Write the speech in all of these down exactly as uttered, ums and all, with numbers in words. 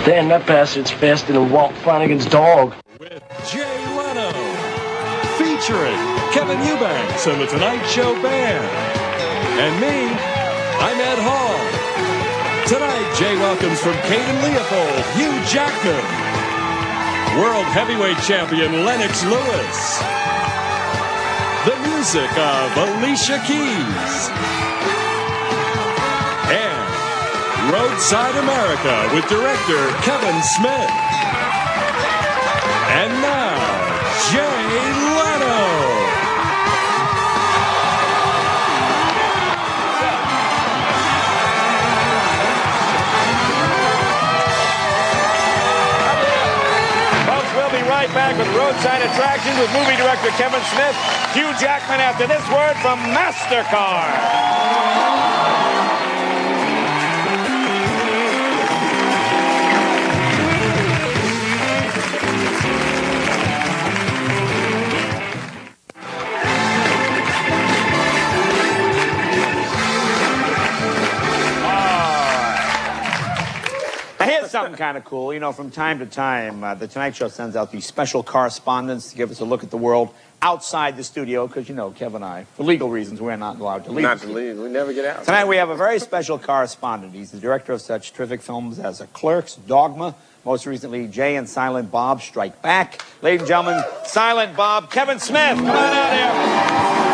Damn, that bastard's faster than Walt Flanagan's dog. With Jay Leno, featuring Kevin Eubanks and the Tonight Show Band. And me, I'm Ed Hall. Tonight, Jay welcomes from Caden Leopold, Hugh Jackman, World Heavyweight Champion Lennox Lewis, the music of Alicia Keys, and Roadside America with director Kevin Smith. And now, Jay Leno. Right back with Roadside Attractions with movie director Kevin Smith, Hugh Jackman after this word from MasterCard. Here's something kind of cool. You know, from time to time, uh, the Tonight Show sends out these special correspondents to give us a look at the world outside the studio, because, you know, Kevin and I, for legal reasons, we're not allowed to leave. Not to leave. We never get out. Tonight we have a very special correspondent. He's the director of such terrific films as Clerks, Dogma, most recently Jay and Silent Bob Strike Back. Ladies and gentlemen, Silent Bob, Kevin Smith. Come on out here.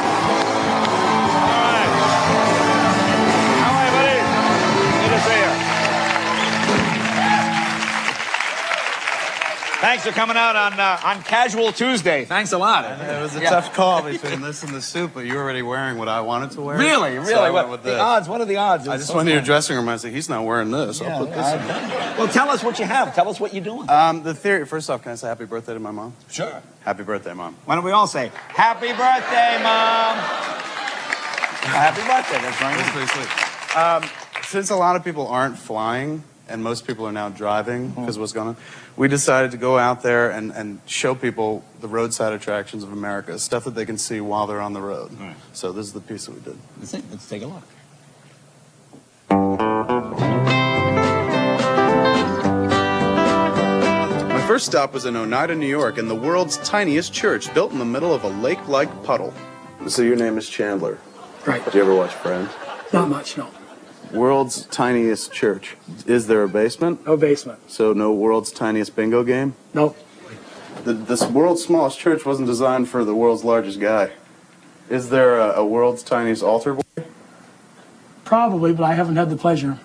Thanks for coming out on uh, on Casual Tuesday. Thanks a lot. It was a yeah. tough call between this and the suit, but you were already wearing what I wanted to wear. Really? Really? So I what, went with the this. odds? What are the odds? I just so went to your fun. dressing room and I said, he's not wearing this. Yeah, I'll put this I, in. Well, tell us what you have. Tell us what you're doing. Um, the theory, first off, can I say happy birthday to my mom? Sure. Happy birthday, Mom. Why don't we all say, happy birthday, Mom? Happy birthday. That's very That's nice. pretty sweet. Um, since a lot of people aren't flying, and most people are now driving because Mm-hmm. of what's going on, we decided to go out there and, and show people the roadside attractions of America, stuff that they can see while they're on the road. Right. So this is the piece that we did. Let's, see. Let's take a look. My first stop was in Oneida, New York, in the world's tiniest church, built in the middle of a lake-like puddle. So your name is Chandler. Right. Did you ever watch Friends? Not much, no. World's tiniest church. Is there a basement? No basement. So no world's tiniest bingo game? No. The, this world's smallest church wasn't designed for the world's largest guy. Is there a, a world's tiniest altar boy? Probably, but I haven't had the pleasure.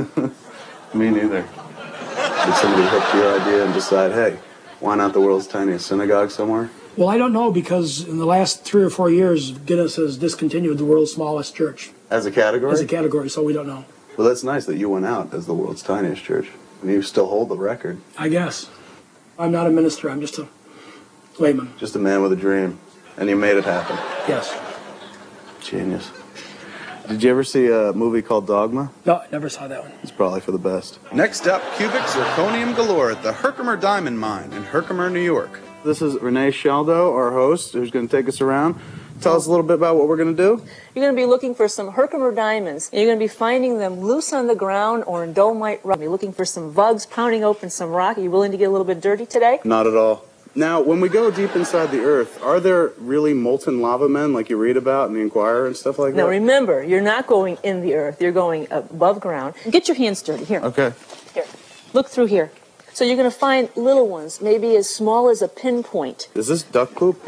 Me neither. Did somebody hook to your idea and decide, hey, why not the world's tiniest synagogue somewhere? Well, I don't know, because in the last three or four years, Guinness has discontinued the world's smallest church As a category? as a category, so we don't know. Well, that's nice that you went out as the world's tiniest church. And you still hold the record. I guess. I'm not a minister, I'm just a layman. Just a man with a dream. And you made it happen. Yes. Genius. Did you ever see a movie called Dogma? No, I never saw that one. It's probably for the best. Next up, cubic zirconium galore at the Herkimer Diamond Mine in Herkimer, New York. This is Renee Shaldo, our host, who's going to take us around. Tell us a little bit about what we're going to do. You're going to be looking for some Herkimer diamonds. And you're going to be finding them loose on the ground or in dolomite rock. You're looking for some vugs, pounding open some rock. Are you willing to get a little bit dirty today? Not at all. Now, when we go deep inside the earth, are there really molten lava men like you read about in the Enquirer and stuff like that? Now remember, you're not going in the earth. You're going above ground. Get your hands dirty. Here. Okay. Here. Look through here. So you're going to find little ones, maybe as small as a pinpoint. Is this duck poop?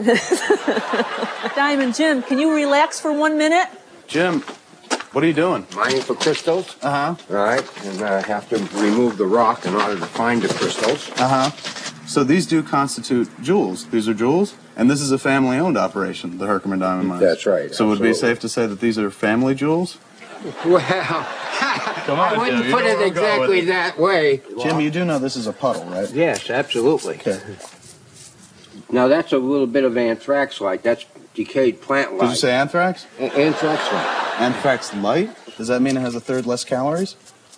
Diamond Jim, can you relax for one minute? Jim, what are you doing? Mining for crystals. Uh-huh. All right. And I uh, have to remove the rock in order to find the crystals. Uh-huh. So these do constitute jewels. These are jewels, and this is a family-owned operation, the Herkimer Diamond Mines. That's right, So it would be absolutely. safe to say that these are family jewels? Well, I wouldn't Jim, you put know it where I'm going exactly with it. that way. Jim, you do know this is a puddle, right? Yes, absolutely. Okay. Now that's a little bit of anthrax-like. That's decayed plant life. Did you say anthrax? A- anthrax-like. Anthrax light? Does that mean it has a third less calories?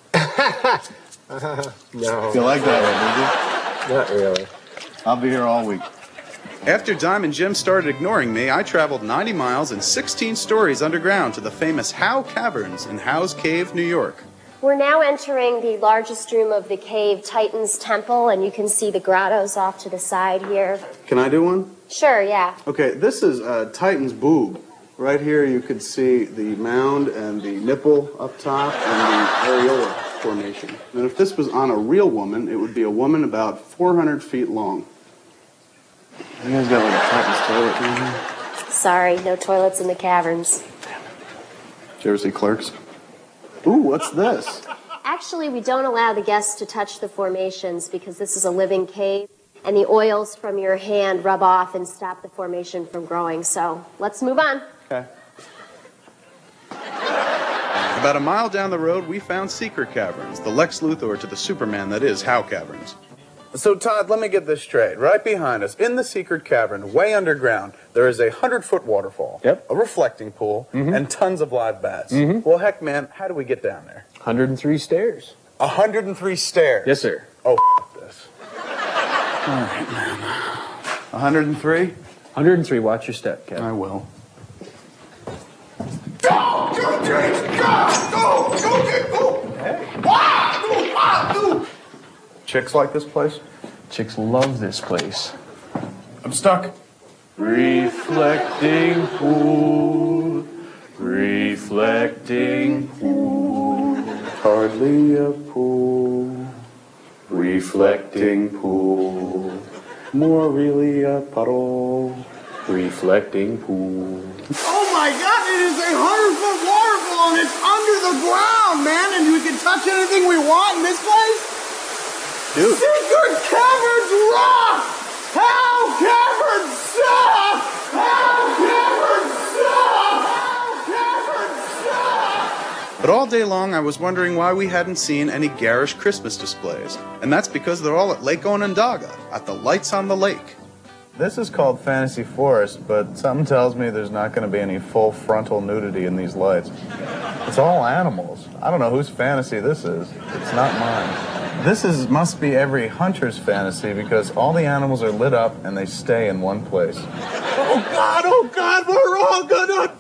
No, You like that one, not really. did you? I'll be here all week. After Diamond Jim started ignoring me, I traveled ninety miles and sixteen stories underground to the famous Howe Caverns in Howe's Cave, New York. We're now entering the largest room of the cave, Titan's Temple, and you can see the grottos off to the side here. Can I do one? Sure, yeah. Okay, this is uh, Titan's boob. Right here you could see the mound and the nipple up top and the areola formation. And if this was on a real woman, it would be a woman about four hundred feet long. You guys got like a Titan's toilet in here? Sorry, no toilets in the caverns. Did you ever see Clerks? Ooh, what's this? Actually, we don't allow the guests to touch the formations because this is a living cave, and the oils from your hand rub off and stop the formation from growing. So let's move on. Okay. About a mile down the road, we found Secret Caverns, the Lex Luthor to the Superman that is Howe Caverns. So, Todd, let me get this straight. Right behind us, in the secret cavern, way underground, there is a hundred-foot waterfall, yep. a reflecting pool, mm-hmm. and tons of live bats. Mm-hmm. Well, heck, man, how do we get down there? one hundred three stairs. one hundred three stairs? Yes, sir. Oh, f this. All right, man. one hundred three? one hundred three. Watch your step, Kevin. I will. Go! Go, James! Go! Go! Go, James! Go! Hey. Wow! Go! Wow! Go! Chicks like this place? Chicks love this place. I'm stuck. Reflecting pool, reflecting pool, hardly a pool, reflecting pool, more really a puddle, reflecting pool. Oh my God, it is a hundred-foot waterfall and it's under the ground, man, and we can touch anything we want in this place? Dude. Secret Caverns rock! How Caverns suck! How Caverns suck! How Caverns suck! But all day long I was wondering why we hadn't seen any garish Christmas displays. And that's because they're all at Lake Onondaga, at the Lights on the Lake. This is called Fantasy Forest, but something tells me there's not going to be any full frontal nudity in these lights. It's all animals. I don't know whose fantasy this is. It's not mine. This is must be every hunter's fantasy because all the animals are lit up and they stay in one place. Oh God, oh God, we're all gonna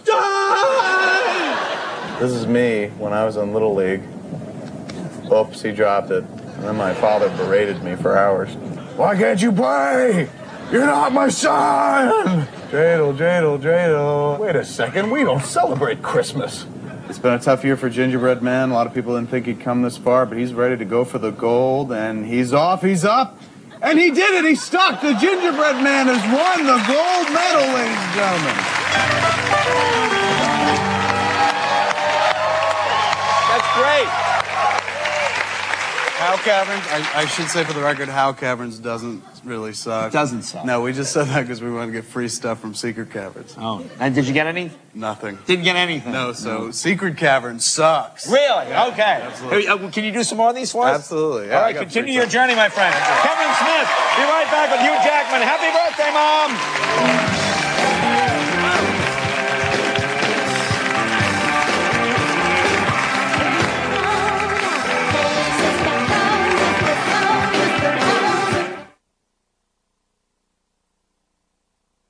die! This is me when I was in Little League. Oops, he dropped it. And then my father berated me for hours. Why can't you play? You're not my son! Dreidel, dreidel, dreidel. Wait a second, we don't celebrate Christmas. It's been a tough year for Gingerbread Man. A lot of people didn't think he'd come this far, but he's ready to go for the gold, and he's off, he's up. And he did it, he stuck. The Gingerbread Man has won the gold medal, ladies and gentlemen. That's great. Howe Caverns, I, I should say for the record, Howe Caverns doesn't really suck. It doesn't suck. No, we just said that because we wanted to get free stuff from Secret Caverns. Oh, and did you get any? Nothing. Didn't get anything? No, so no. Secret Caverns sucks. Really? Yeah, okay. Absolutely. Hey, uh, can you do some more of these for us? Absolutely. Yeah, All right, continue your journey, my friend. Kevin Smith, be right back with Hugh Jackman. Happy birthday, Mom!